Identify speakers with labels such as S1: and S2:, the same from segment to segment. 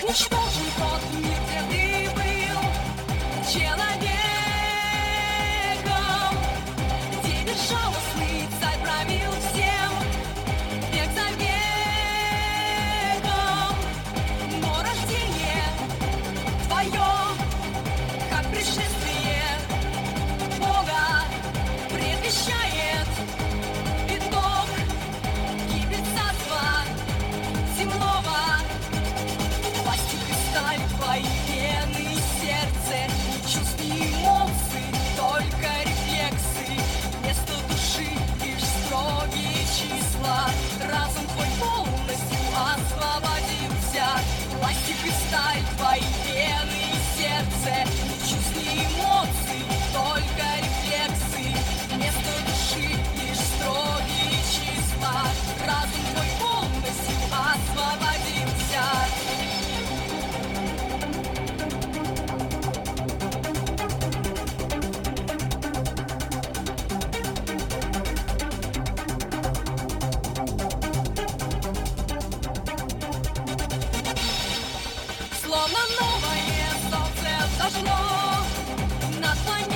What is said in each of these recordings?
S1: ничтожен тот мир, где ты был человеком, где безжалостный царь правил всем век за веком. Но рождение твое, как пришествие Бога, предвещает итог гибель царства земного. Власти кристаль, твои вены и сердце, ни чувств, ни эмоций, только рефлексы. Вместо души лишь строгие числа. Разум твой полностью освободился. Власти кристаль, твои вены и сердце, ни чувств, ни эмоций, только рефлексы. Вместо души лишь строгие числа. Разум твой полностью освободился. Словно новое солнце взошло над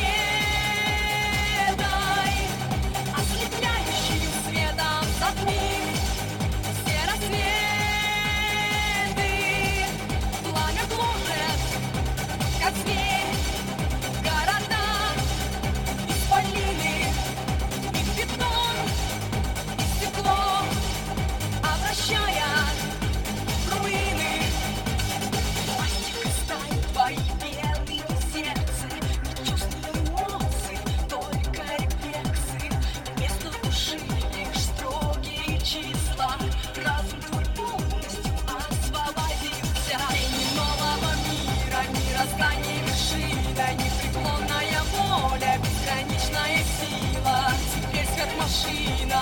S1: планетой, ослепляющим светом затмив все рассветы. Пламя гложет, как зверь, города, исполины, и бетон, и стекло, обращая в руины. Пластик и сталь, твои вены и сердце, ни чувств, ни эмоций, только рефлексы. Вместо души лишь строгие числа. Разум твой полностью освободился. Тени нового мира, мироздание вершина, непреклонная воля, безграничная сила. Теперь сверхмашина,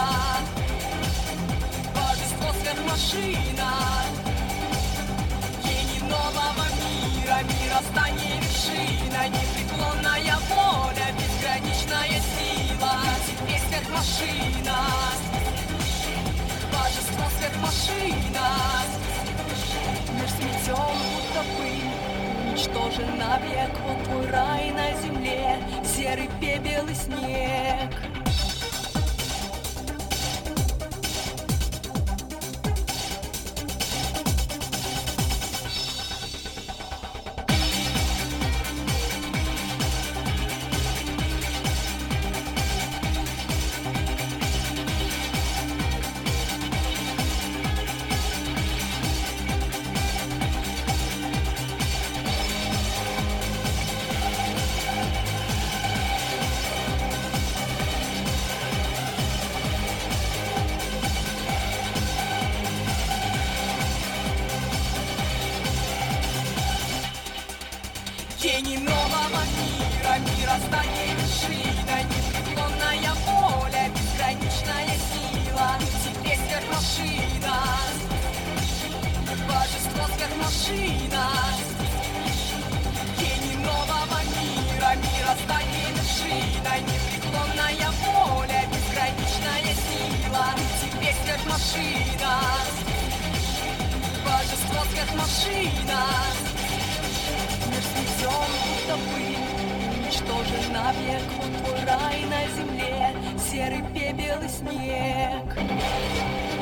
S1: божество сверхмашина. Гений нового мира, мироздание вершина, непреклонная воля, безграничная сила. Теперь сверхмашина, божество сверхмашина. Мир сметен, будто пыль, уничтожен навек. Вот твой рай на земле, серый пепел и снег. Гений нового мира, мироздание вершина, непреклонная воля, безграничная сила. Теперь сверхмашина, божество сверхмашина. Гений нового мира, мироздание вершина, непреклонная воля, безграничная сила. Теперь сверхмашина, божество сверхмашина. Мир сметен, будто пыль, уничтожен навек. Вот твой рай на земле, серый пепел и снег.